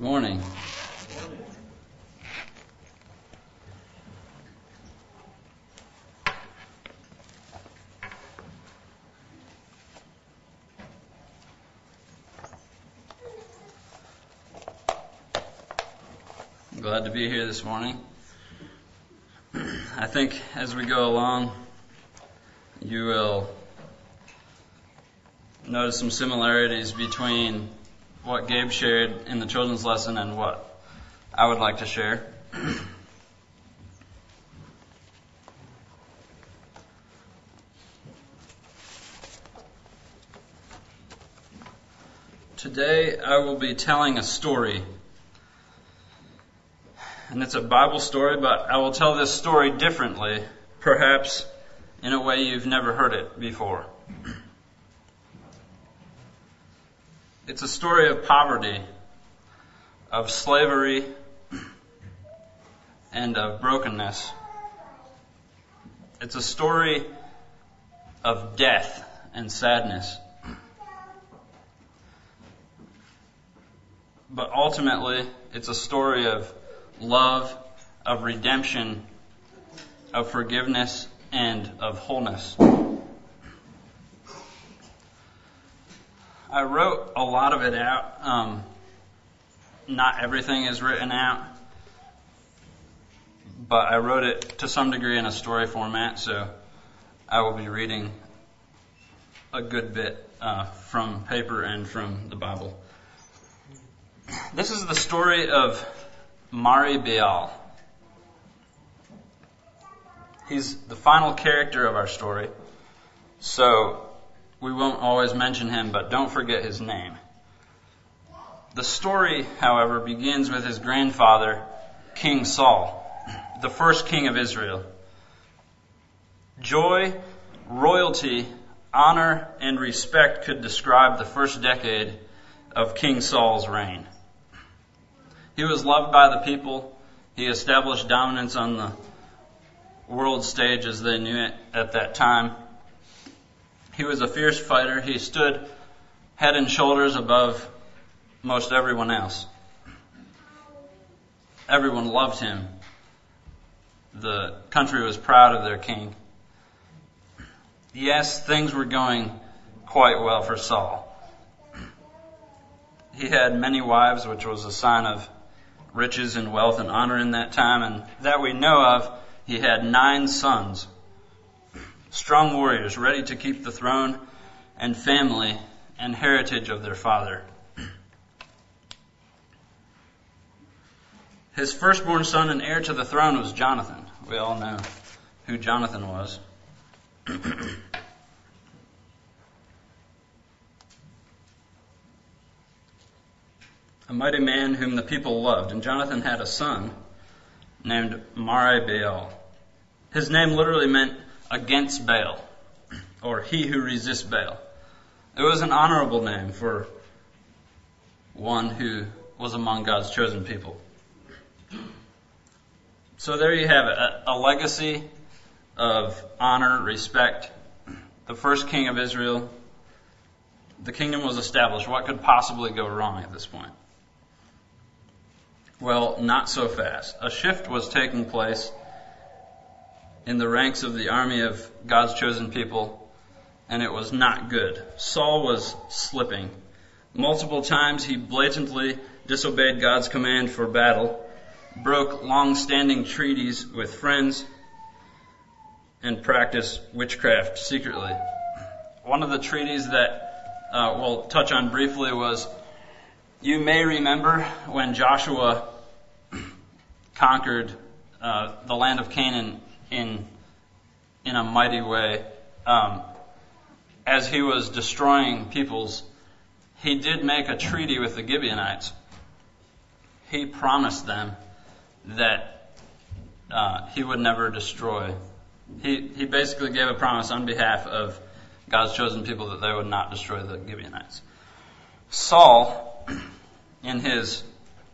Morning. I'm glad to be here this morning. I think as we go along, you will notice some similarities between what Gabe shared in the children's lesson and what I would like to share. Today I will be telling a story. And it's a Bible story, but I will tell this story differently, perhaps in a way you've never heard it before. It's a story of poverty, of slavery, and of brokenness. It's a story of death and sadness. But ultimately, it's a story of love, of redemption, of forgiveness, and of wholeness. I wrote a lot of it out. Not everything is written out, but I wrote it to some degree in a story format, so I will be reading a good bit from paper and from the Bible. This is the story of Mari Baal. He's the final character of our story, so we won't always mention him, but don't forget his name. The story, however, begins with his grandfather, King Saul, the first king of Israel. Joy, royalty, honor, and respect could describe the first decade of King Saul's reign. He was loved by the people. He established dominance on the world stage as they knew it at that time. He was a fierce fighter. He stood head and shoulders above most everyone else. Everyone loved him. The country was proud of their king. Yes, things were going quite well for Saul. He had many wives, which was a sign of riches and wealth and honor in that time, and that we know of. He had 9 sons, strong warriors ready to keep the throne and family and heritage of their father. His firstborn son and heir to the throne was Jonathan. We all know who Jonathan was. A mighty man whom the people loved. And Jonathan had a son named Mari Baal. His name literally meant against Baal, or he who resists Baal. It was an honorable name for one who was among God's chosen people. So there you have it, a legacy of honor, respect. The first king of Israel. The kingdom was established. What could possibly go wrong at this point? Well, not so fast. A shift was taking place in the ranks of the army of God's chosen people, and it was not good. Saul was slipping. Multiple times he blatantly disobeyed God's command for battle, broke long-standing treaties with friends, and practiced witchcraft secretly. One of the treaties that we'll touch on briefly was, you may remember when Joshua conquered the land of Canaan in a mighty way. As he was destroying peoples, he did make a treaty with the Gibeonites. He promised them that he would never destroy. He basically gave a promise on behalf of God's chosen people that they would not destroy the Gibeonites. Saul, in his,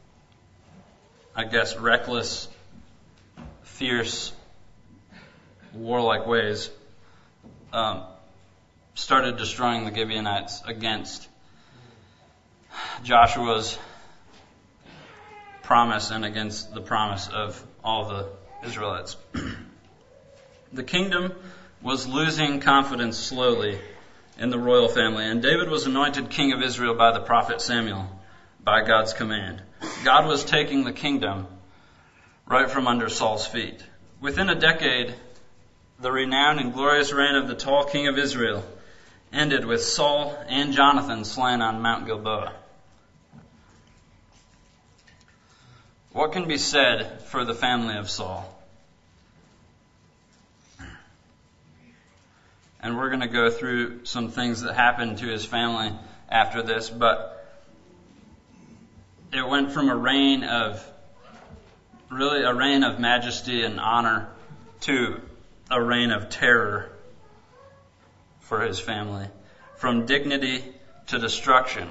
reckless, fierce, warlike ways, started destroying the Gibeonites against Joshua's promise and against the promise of all the Israelites. The kingdom was losing confidence slowly in the royal family, and David was anointed king of Israel by the prophet Samuel by God's command. God was taking the kingdom right from under Saul's feet. Within a decade, the renowned and glorious reign of the tall king of Israel ended with Saul and Jonathan slain on Mount Gilboa. What can be said for the family of Saul? And we're going to go through some things that happened to his family after this, but it went from a reign of majesty and honor to a reign of terror for his family, from dignity to destruction.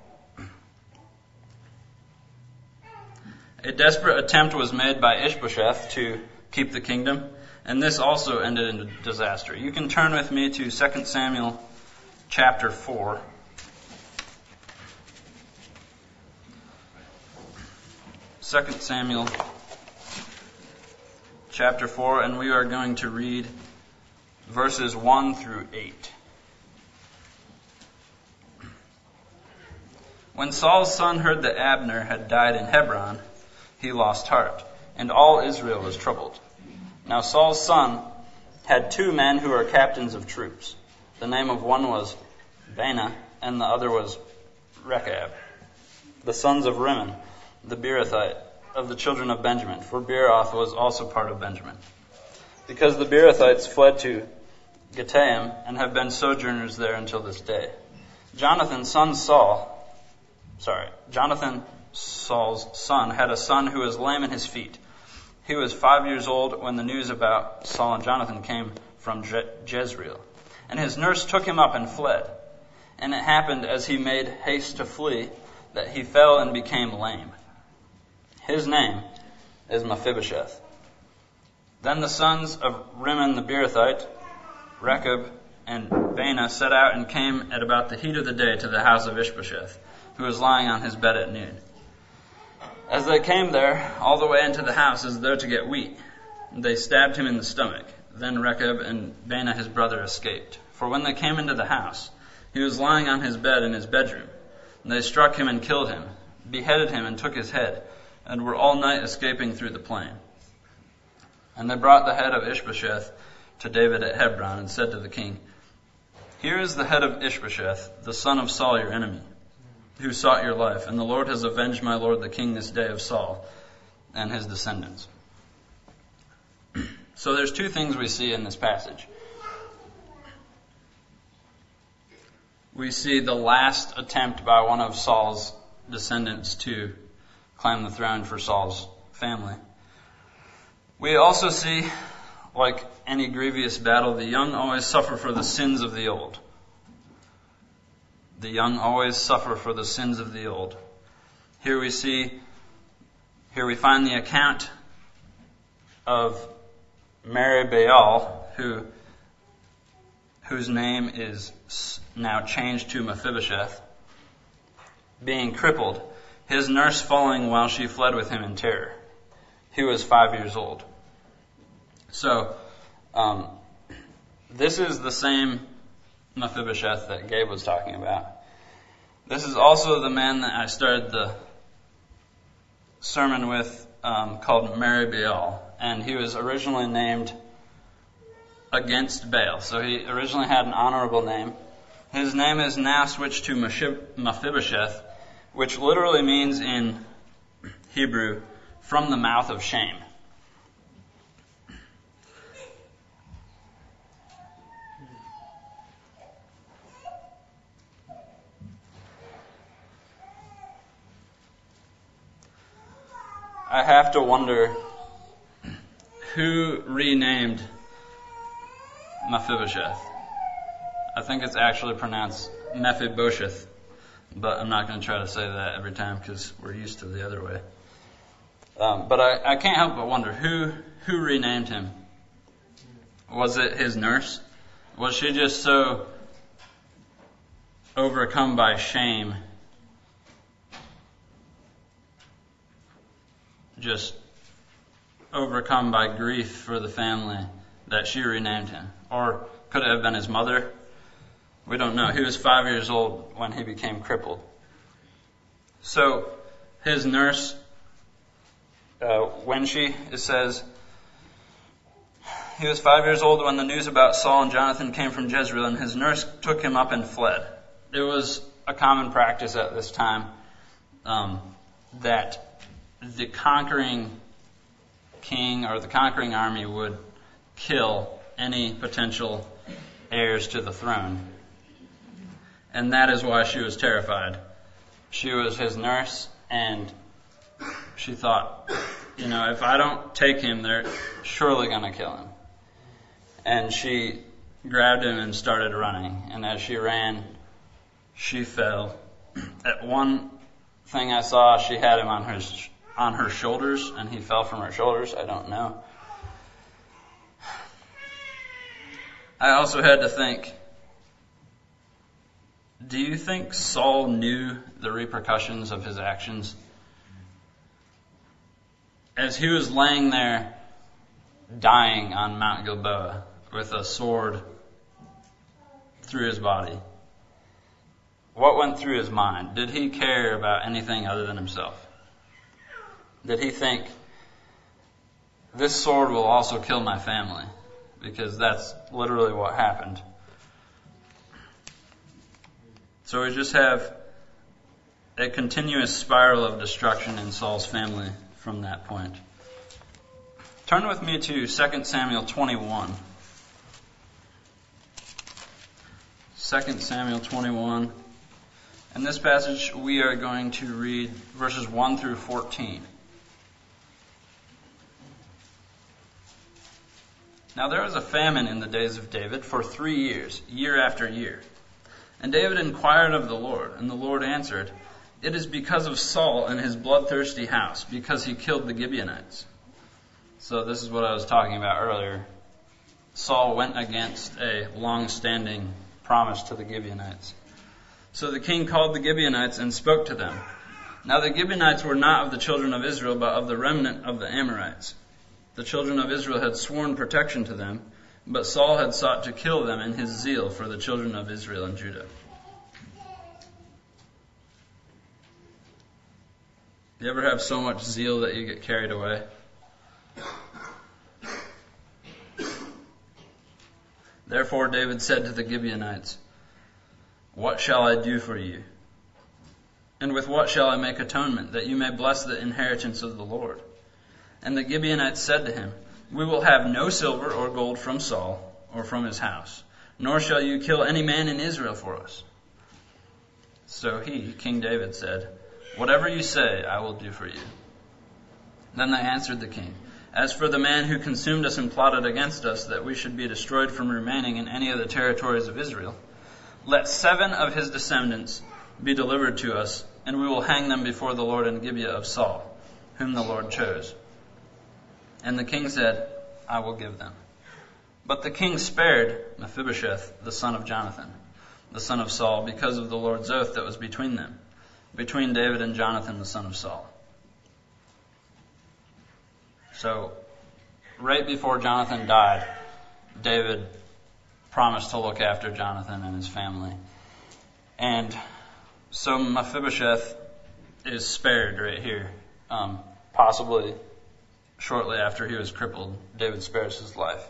A desperate attempt was made by Ishbosheth to keep the kingdom, and this also ended in disaster. You can turn with me to 2 Samuel chapter 4. 2 Samuel chapter 4, and we are going to read verses 1 through 8. When Saul's son heard that Abner had died in Hebron, he lost heart, and all Israel was troubled. Now Saul's son had 2 men who were captains of troops. The name of one was Baanah, and the other was Rechab, the sons of Rimmon, the Beerothite, of the children of Benjamin, for Beeroth was also part of Benjamin. Because the Beerothites fled to Gittaim and have been sojourners there until this day. Jonathan, Saul's son, had a son who was lame in his feet. He was 5 years old when the news about Saul and Jonathan came from Jezreel. And his nurse took him up and fled. And it happened as he made haste to flee that he fell and became lame. His name is Mephibosheth. Then the sons of Rimmon the Beerothite, Rechab and Baanah, set out and came at about the heat of the day to the house of Ishbosheth, who was lying on his bed at noon. As they came there, all the way into the house as though to get wheat, they stabbed him in the stomach. Then Rechab and Baanah his brother escaped. For when they came into the house, he was lying on his bed in his bedroom. And they struck him and killed him, beheaded him and took his head, and were all night escaping through the plain. And they brought the head of Ishbosheth to David at Hebron and said to the king, "Here is the head of Ishbosheth, the son of Saul your enemy, who sought your life, and the Lord has avenged my lord the king this day of Saul and his descendants." So there's 2 things we see in this passage. We see the last attempt by one of Saul's descendants to claim the throne for Saul's family. We also see, like any grievous battle, the young always suffer for the sins of the old. The young always suffer for the sins of the old. Here we find the account of Meribaal, whose name is now changed to Mephibosheth, being crippled, his nurse falling while she fled with him in terror. He was 5 years old. So, this is the same Mephibosheth that Gabe was talking about. This is also the man that I started the sermon with, called Meribaal, and he was originally named against Baal. So he originally had an honorable name. His name is now switched to Mephibosheth, which literally means in Hebrew, from the mouth of shame. I have to wonder who renamed Mephibosheth. I think it's actually pronounced Mephibosheth, but I'm not going to try to say that every time because we're used to the other way. But I can't help but wonder who renamed him. Was it his nurse? Was she just so overcome by shame just overcome by grief for the family, that she renamed him. Or could it have been his mother? We don't know. He was 5 years old when he became crippled. So his nurse, Wenshi, it says, he was 5 years old when the news about Saul and Jonathan came from Jezreel, and his nurse took him up and fled. It was a common practice at this time that the conquering king or the conquering army would kill any potential heirs to the throne. And that is why she was terrified. She was his nurse, and she thought, if I don't take him, they're surely going to kill him. And she grabbed him and started running. And as she ran, she fell. At one thing I saw, she had him on her shoulders, and he fell from her shoulders. I don't know. I also had to think, do you think Saul knew the repercussions of his actions? As he was laying there dying on Mount Gilboa with a sword through his body, what went through his mind? Did he care about anything other than himself? Did he think, this sword will also kill my family? Because that's literally what happened. So we just have a continuous spiral of destruction in Saul's family from that point. Turn with me to 2 Samuel 21. 2 Samuel 21. In this passage, we are going to read verses 1 through 14. Now there was a famine in the days of David for 3 years, year after year. And David inquired of the Lord, and the Lord answered, "It is because of Saul and his bloodthirsty house, because he killed the Gibeonites." So this is what I was talking about earlier. Saul went against a long-standing promise to the Gibeonites. So the king called the Gibeonites and spoke to them. Now the Gibeonites were not of the children of Israel, but of the remnant of the Amorites. The children of Israel had sworn protection to them, but Saul had sought to kill them in his zeal for the children of Israel and Judah. You ever have so much zeal that you get carried away? Therefore David said to the Gibeonites, "What shall I do for you? And with what shall I make atonement, that you may bless the inheritance of the Lord?" And the Gibeonites said to him, "We will have no silver or gold from Saul or from his house, nor shall you kill any man in Israel for us." So he, King David, said, "Whatever you say, I will do for you." Then they answered the king, "As for the man who consumed us and plotted against us, that we should be destroyed from remaining in any of the territories of Israel, let 7 of his descendants be delivered to us, and we will hang them before the Lord in Gibeah of Saul, whom the Lord chose." And the king said, "I will give them." But the king spared Mephibosheth, the son of Jonathan, the son of Saul, because of the Lord's oath that was between them, between David and Jonathan, the son of Saul. So, right before Jonathan died, David promised to look after Jonathan and his family. And so Mephibosheth is spared right here, possibly shortly after he was crippled. David spares his life.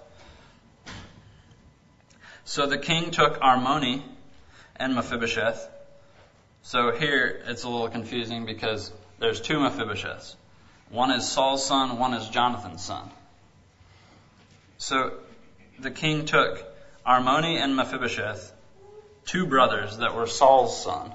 So the king took Armoni and Mephibosheth. So here it's a little confusing because there's 2 Mephibosheths. One is Saul's son, one is Jonathan's son. So the king took Armoni and Mephibosheth, 2 brothers that were Saul's son,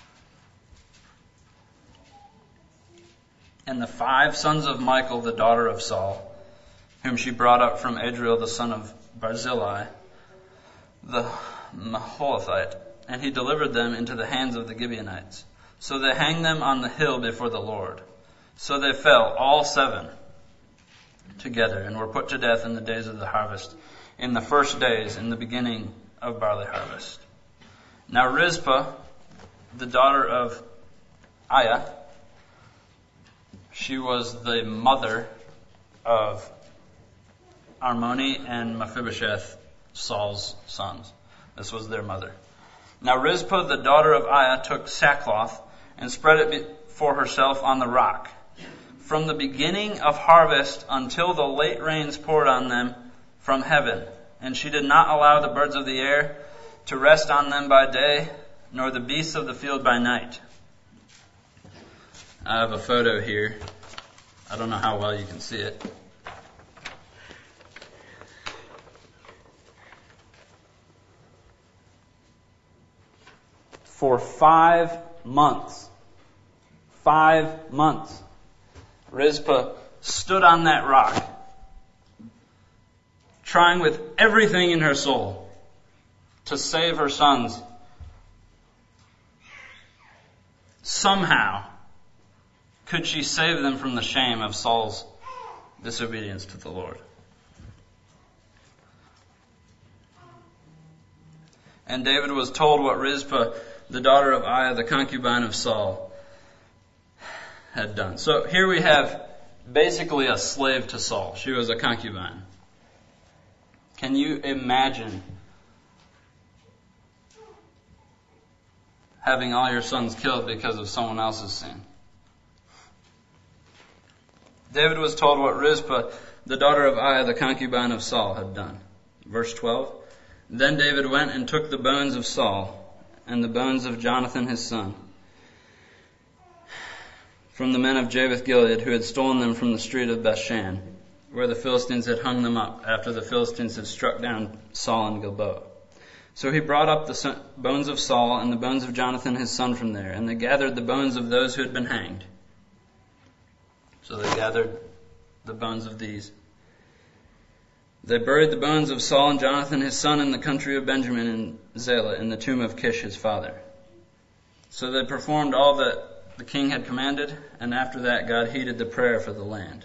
and the 5 sons of Michal, the daughter of Saul, whom she brought up from Adriel, the son of Barzillai, the Maholathite, and he delivered them into the hands of the Gibeonites. So they hanged them on the hill before the Lord. So they fell, all 7, together, and were put to death in the days of the harvest, in the first days, in the beginning of barley harvest. Now Rizpah, the daughter of Aiah, she was the mother of Armoni and Mephibosheth, Saul's sons. This was their mother. Now Rizpah, the daughter of Aiah, took sackcloth and spread it for herself on the rock. From the beginning of harvest until the late rains poured on them from heaven. And she did not allow the birds of the air to rest on them by day, nor the beasts of the field by night. I have a photo here. I don't know how well you can see it. For 5 months, Rizpah stood on that rock, trying with everything in her soul to save her sons. Somehow, could she save them from the shame of Saul's disobedience to the Lord? And David was told what Rizpah, the daughter of Aiah, the concubine of Saul, had done. So here we have basically a slave to Saul. She was a concubine. Can you imagine having all your sons killed because of someone else's sin? David was told what Rizpah, the daughter of Aiah, the concubine of Saul, had done. Verse 12. Then David went and took the bones of Saul and the bones of Jonathan his son from the men of Jabesh-Gilead who had stolen them from the street of Bethshan, where the Philistines had hung them up after the Philistines had struck down Saul in Gilboa. So he brought up the bones of Saul and the bones of Jonathan his son from there, and they gathered the bones of those who had been hanged. So they gathered the bones of these. They buried the bones of Saul and Jonathan his son in the country of Benjamin in Zelah, in the tomb of Kish his father. So they performed all that the king had commanded, and after that God heeded the prayer for the land.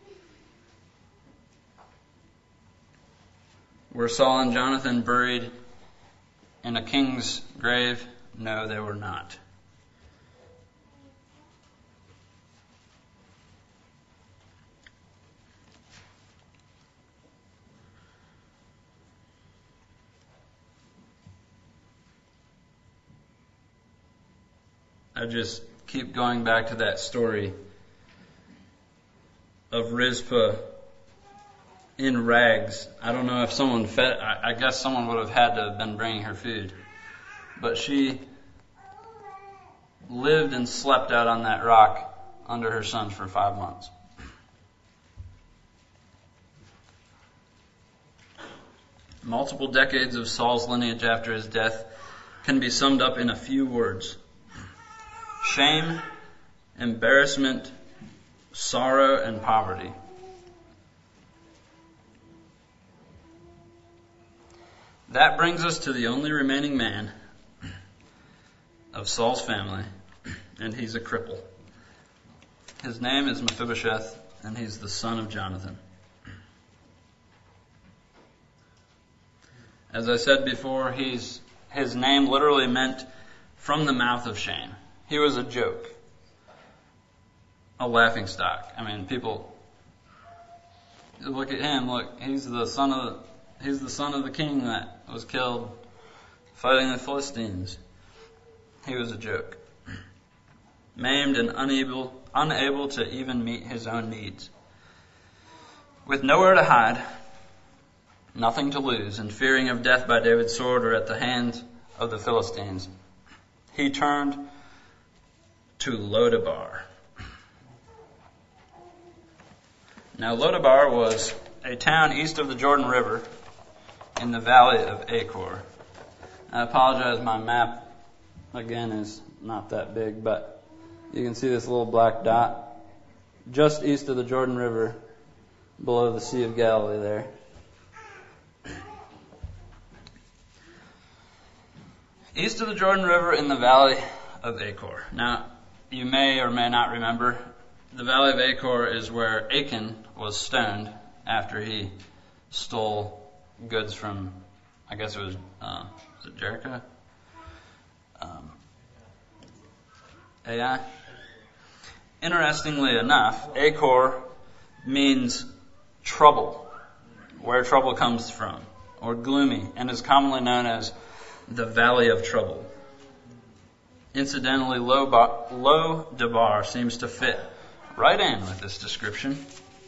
Were Saul and Jonathan buried in a king's grave? No, they were not. I just keep going back to that story of Rizpah in rags. I don't know if someone fed, I guess someone would have had to have been bringing her food. But she lived and slept out on that rock under her sons for 5 months. Multiple decades of Saul's lineage after his death can be summed up in a few words: shame, embarrassment, sorrow, and poverty. That brings us to the only remaining man of Saul's family, and he's a cripple. His name is Mephibosheth, and he's the son of Jonathan. As I said before, his name literally meant from the mouth of shame. He was a joke, a laughingstock. I mean, people look at him. Look, he's the son of the king that was killed fighting the Philistines. He was a joke, maimed and unable to even meet his own needs. With nowhere to hide, nothing to lose, and fearing of death by David's sword or at the hands of the Philistines, he turned to Lodabar. Now, Lodabar was a town east of the Jordan River in the valley of Achor. I apologize, my map, again, is not that big, but you can see this little black dot just east of the Jordan River, below the Sea of Galilee there. East of the Jordan River in the valley of Achor. Now, you may or may not remember, the valley of Achor is where Achan was stoned after he stole goods from, I guess it was it Jericho? Ai? Interestingly enough, Achor means trouble, where trouble comes from, or gloomy, and is commonly known as the Valley of Trouble. Incidentally, Lo Debar seems to fit right in with this description.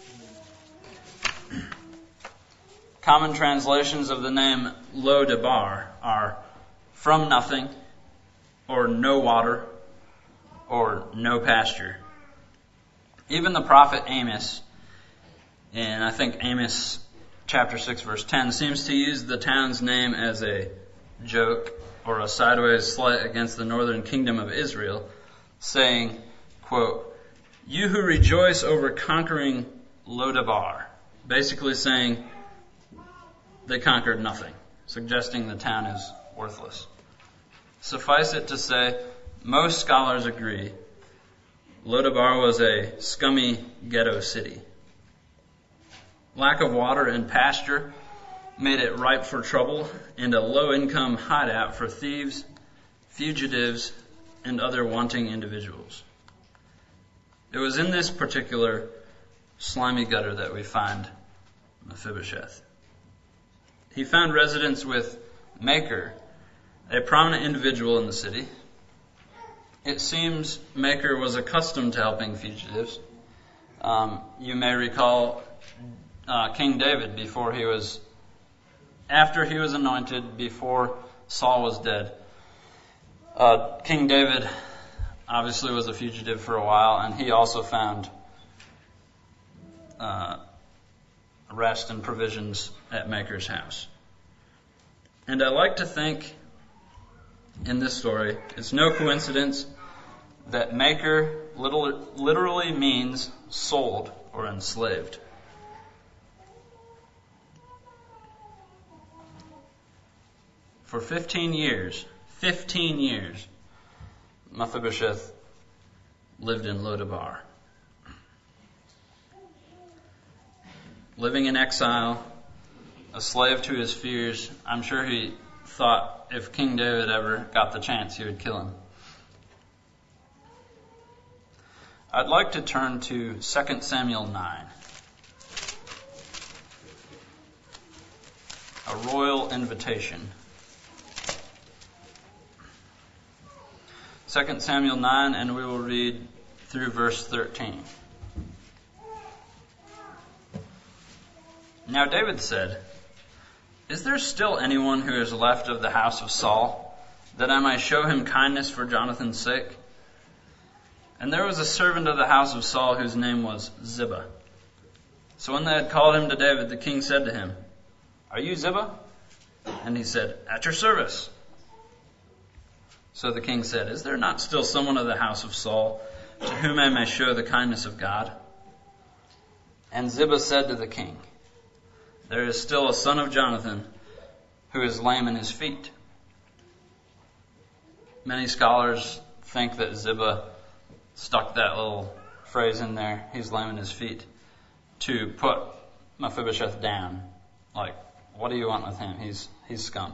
Common translations of the name Lo Debar are from nothing, or no water, or no pasture. Even the prophet Amos, in I think Amos chapter 6 verse 10, seems to use the town's name as a joke or a sideways slight against the northern kingdom of Israel, saying, quote, "You who rejoice over conquering Lo-Debar," basically saying they conquered nothing, suggesting the town is worthless. Suffice it to say, most scholars agree Lo-Debar was a scummy ghetto city. Lack of water and pasture made it ripe for trouble and a low-income hideout for thieves, fugitives, and other wanting individuals. It was in this particular slimy gutter that we find Mephibosheth. He found residence with Makir, a prominent individual in the city. It seems Makir was accustomed to helping fugitives. You may recall King David after he was anointed, before Saul was dead. King David obviously was a fugitive for a while, and he also found rest and provisions at Makir's house. And I like to think in this story, it's no coincidence that Makir literally means sold or enslaved. For 15 years, Mephibosheth lived in Lo-Debar. Living in exile, a slave to his fears. I'm sure he thought if King David ever got the chance, he would kill him. I'd like to turn to 2 Samuel 9. A royal invitation. 2 Samuel 9, and we will read through verse 13. Now David said, "Is there still anyone who is left of the house of Saul, that I might show him kindness for Jonathan's sake?" And there was a servant of the house of Saul whose name was Ziba. So when they had called him to David, the king said to him, "Are you Ziba?" And he said, "At your service." So the king said, "Is there not still someone of the house of Saul to whom I may show the kindness of God?" And Ziba said to the king, "There is still a son of Jonathan who is lame in his feet." Many scholars think that Ziba stuck that little phrase in there, "he's lame in his feet," to put Mephibosheth down. Like, what do you want with him? He's scum.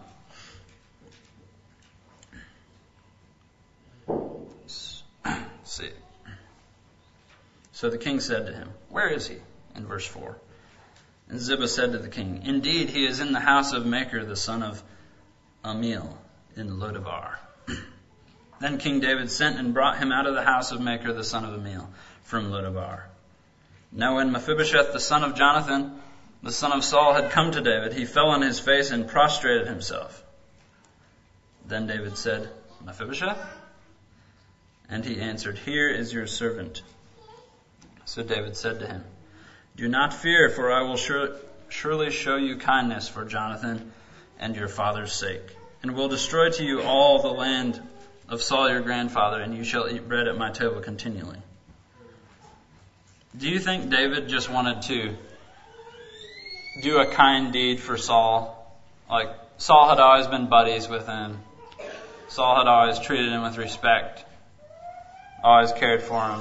See. So the king said to him, "Where is he?" In verse 4. And Ziba said to the king, "Indeed, he is in the house of Makir, the son of Amiel, in Lo-Debar." Then King David sent and brought him out of the house of Makir, the son of Amiel, from Lo-Debar. Now when Mephibosheth, the son of Jonathan, the son of Saul, had come to David, he fell on his face and prostrated himself. Then David said, "Mephibosheth?" And he answered, "Here is your servant." So David said to him, "Do not fear, for I will surely show you kindness for Jonathan and your father's sake, and will destroy to you all the land of Saul your grandfather, and you shall eat bread at my table continually." Do you think David just wanted to do a kind deed for Saul? Like, Saul had always been buddies with him. Saul had always treated him with respect, always cared for him.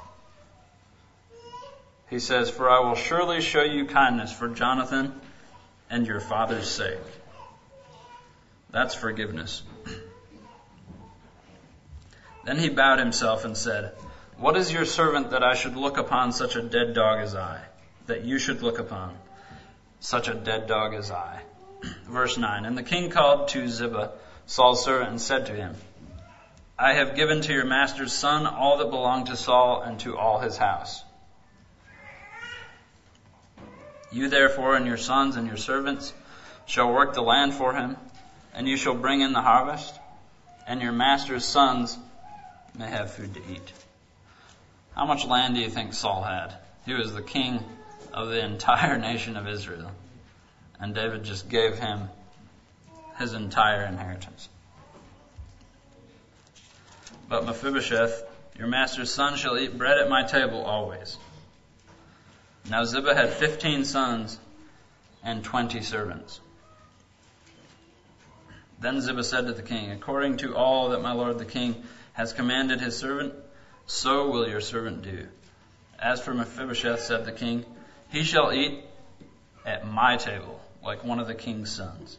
He says, "For I will surely show you kindness for Jonathan and your father's sake." That's forgiveness. Then he bowed himself and said, What is your servant that I should look upon such a dead dog as I? That you should look upon such a dead dog as I. Verse 9, and the king called to Ziba, Saul's servant, and said to him, I have given to your master's son all that belonged to Saul and to all his house. You therefore and your sons and your servants shall work the land for him, and you shall bring in the harvest, and your master's sons may have food to eat. How much land do you think Saul had? He was the king of the entire nation of Israel. And David just gave him his entire inheritance. But Mephibosheth, your master's son, shall eat bread at my table always. Now Ziba had 15 sons and 20 servants. Then Ziba said to the king, according to all that my lord the king has commanded his servant, so will your servant do. As for Mephibosheth, said the king, he shall eat at my table, like one of the king's sons.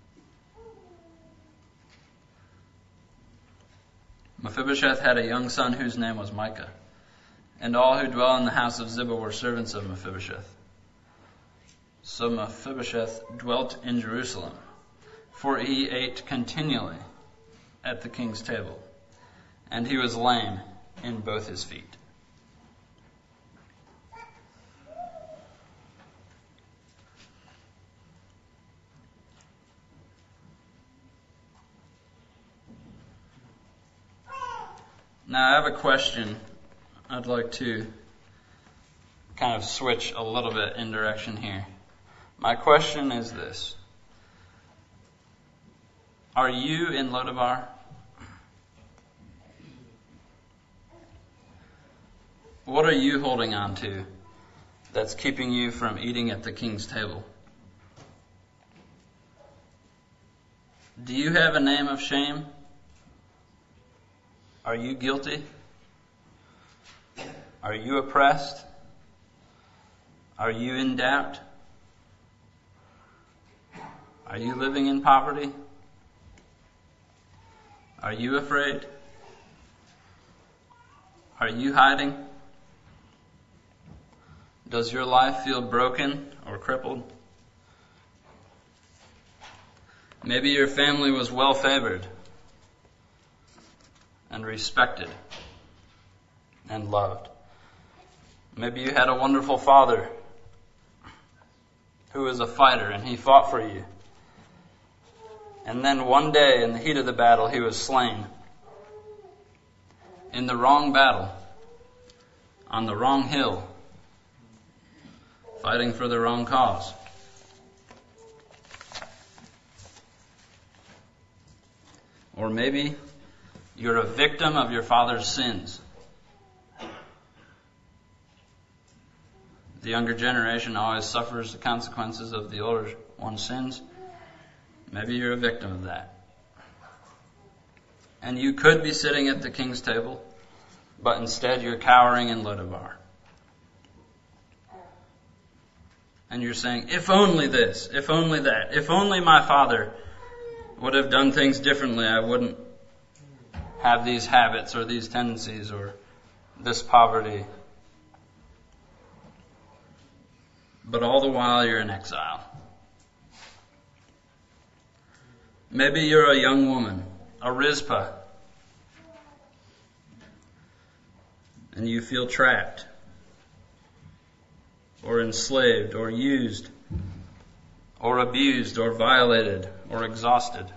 Mephibosheth had a young son whose name was Micah, and all who dwell in the house of Ziba were servants of Mephibosheth. So Mephibosheth dwelt in Jerusalem, for he ate continually at the king's table, and he was lame in both his feet. Now I have a question. I'd like to kind of switch a little bit in direction here. My question is this. Are you in Lodabar? What are you holding on to that's keeping you from eating at the king's table? Do you have a name of shame? Are you guilty? Are you oppressed? Are you in doubt? Are you living in poverty? Are you afraid? Are you hiding? Does your life feel broken or crippled? Maybe your family was well favored and respected and loved. Maybe you had a wonderful father who was a fighter and he fought for you. And then one day in the heat of the battle he was slain. In the wrong battle, on the wrong hill, fighting for the wrong cause. Or maybe you're a victim of your father's sins. The younger generation always suffers the consequences of the older one's sins. Maybe you're a victim of that. And you could be sitting at the king's table, but instead you're cowering in Lodabar. And you're saying, if only this, if only that, if only my father would have done things differently, I wouldn't have these habits or these tendencies or this poverty. But all the while you're in exile. Maybe you're a young woman, a Rizpah, and you feel trapped or enslaved or used or abused or violated or exhausted.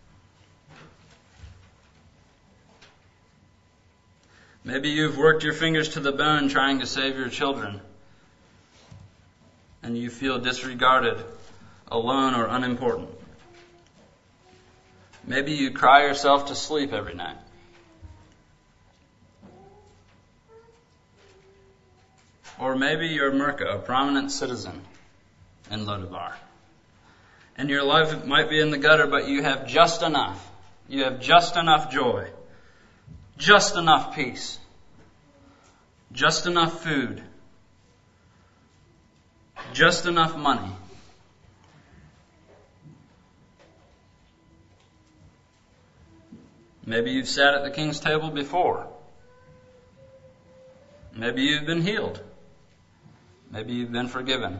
Maybe you've worked your fingers to the bone trying to save your children, and you feel disregarded, alone, or unimportant. Maybe you cry yourself to sleep every night. Or maybe you're Mirka, a prominent citizen in Lodabar. And your life might be in the gutter, but you have just enough. You have just enough joy. Just enough peace. Just enough food. Just enough money. Maybe you've sat at the king's table before. Maybe you've been healed. Maybe you've been forgiven.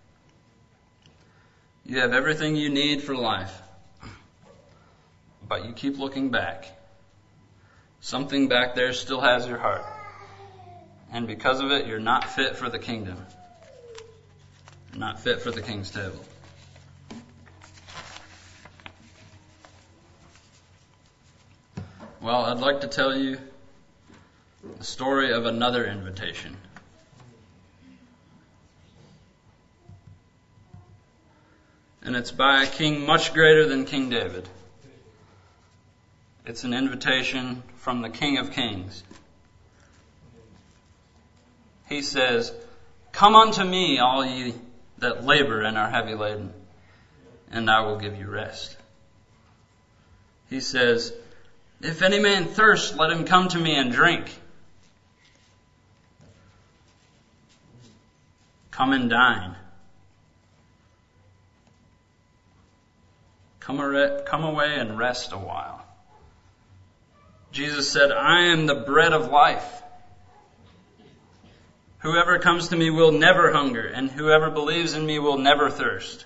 You have everything you need for life. But you keep looking back. Something back there still has your heart. And because of it, you're not fit for the kingdom. You're not fit for the king's table. Well, I'd like to tell you the story of another invitation. And it's by a king much greater than King David. It's an invitation from the King of Kings. He says, "Come unto me, all ye that labor and are heavy laden, and I will give you rest." He says, "If any man thirst, let him come to me and drink. Come and dine. Come away and rest a while." Jesus said, "I am the bread of life. Whoever comes to me will never hunger, and whoever believes in me will never thirst.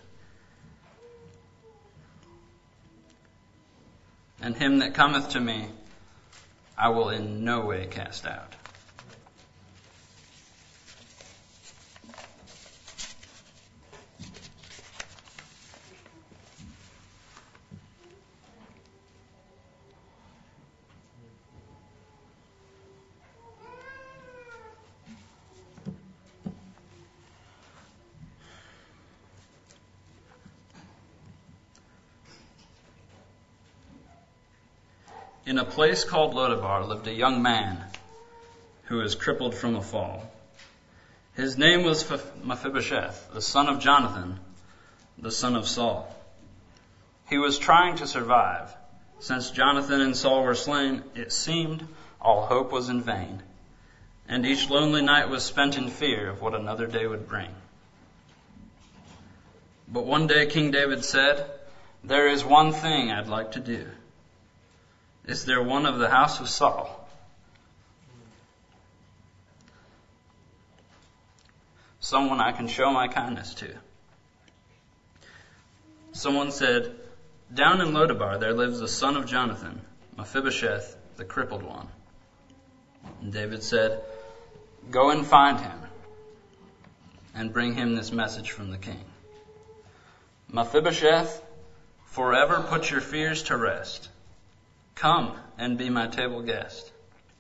And him that cometh to me, I will in no way cast out." In a place called Lodabar lived a young man who was crippled from a fall. His name was Mephibosheth, the son of Jonathan, the son of Saul. He was trying to survive. Since Jonathan and Saul were slain, it seemed all hope was in vain, and each lonely night was spent in fear of what another day would bring. But one day King David said, "There is one thing I'd like to do. Is there one of the house of Saul?" Someone I can show my kindness to. Someone said, "Down in Lodabar there lives the son of Jonathan, Mephibosheth, the crippled one." And David said, "Go and find him, and bring him this message from the king. Mephibosheth, forever put your fears to rest. Come and be my table guest.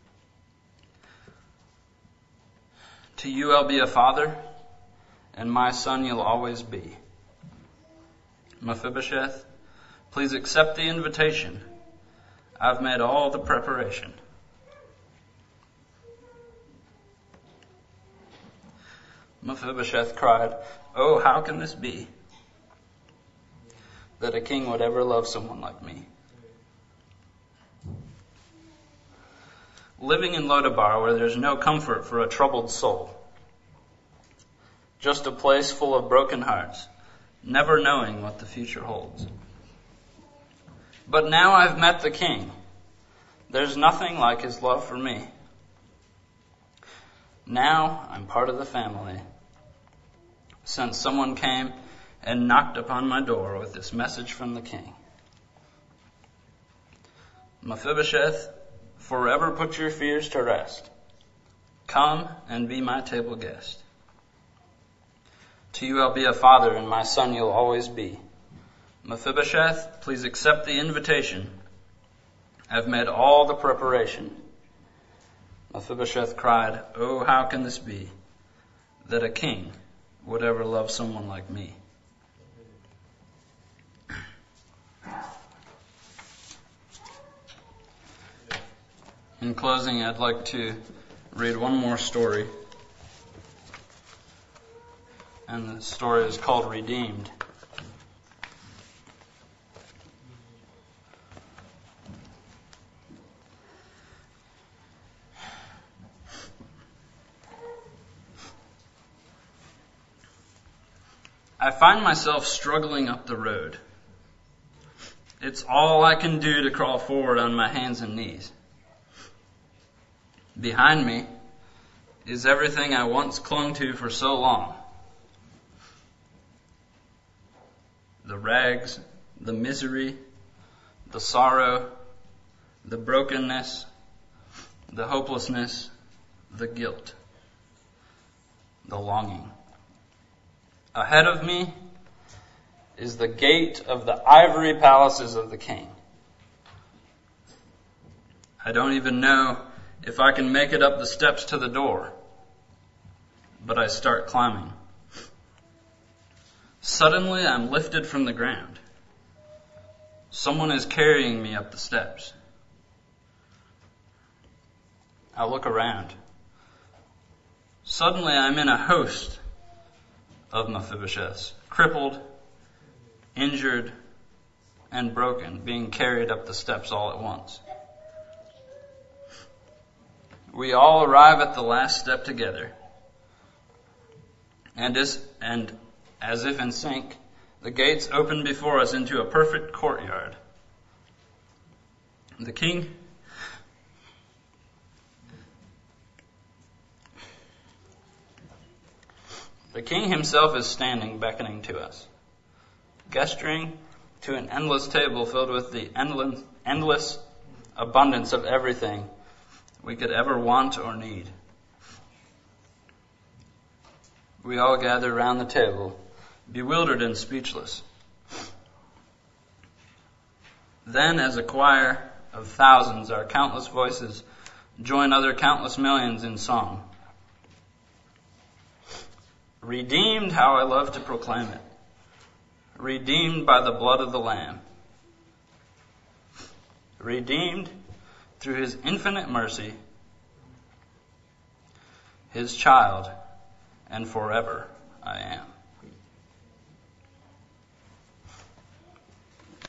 To you I'll be a father, and my son you'll always be. Mephibosheth, please accept the invitation. I've made all the preparation." Mephibosheth cried, "Oh, how can this be, that a king would ever love someone like me?" Living in Lodabar where there's no comfort for a troubled soul. Just a place full of broken hearts, never knowing what the future holds. But now I've met the king. There's nothing like his love for me. Now I'm part of the family, since someone came and knocked upon my door with this message from the king. Mephibosheth, forever put your fears to rest. Come and be my table guest. To you I'll be a father, and my son you'll always be. Mephibosheth, please accept the invitation. I've made all the preparation." Mephibosheth cried, "Oh, how can this be, that a king would ever love someone like me?" In closing, I'd like to read one more story. And the story is called Redeemed. I find myself struggling up the road. It's all I can do to crawl forward on my hands and knees. Behind me, is everything I once clung to for so long. The rags, the misery, the sorrow, the brokenness, the hopelessness, the guilt, the longing. Ahead of me is the gate of the ivory palaces of the king. I don't even know if I can make it up the steps to the door, but I start climbing. Suddenly, I'm lifted from the ground. Someone is carrying me up the steps. I look around. Suddenly, I'm in a host of Mephibosheths, crippled, injured, and broken, being carried up the steps all at once. We all arrive at the last step together. And as if in sync, the gates open before us into a perfect courtyard. The king himself is standing, beckoning to us, gesturing to an endless table filled with the endless abundance of everything we could ever want or need. We all gather around the table, bewildered and speechless. Then, as a choir of thousands, our countless voices join other countless millions in song. Redeemed, how I love to proclaim it. Redeemed by the blood of the Lamb. Redeemed through his infinite mercy, his child, and forever I am.